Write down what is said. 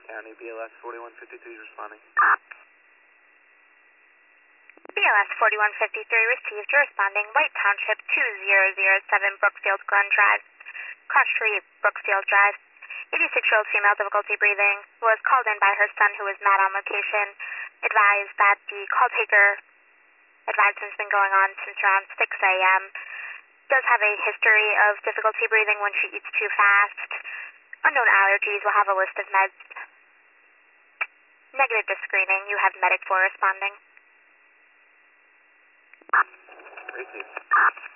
County, BLS 4153 is responding. BLS 4153 received. You're responding. White Township 2007 Brookfield Glen Drive. Cross Street, Brookfield Drive. 86-year-old female, difficulty breathing, was called in by her son who was not on location. Advised that the call taker advisement's been going on since around 6 a.m. Does have a history of difficulty breathing when she eats too fast. Unknown allergies. Will have a list of meds. Negative to screening. You have Medic 4 responding. Received.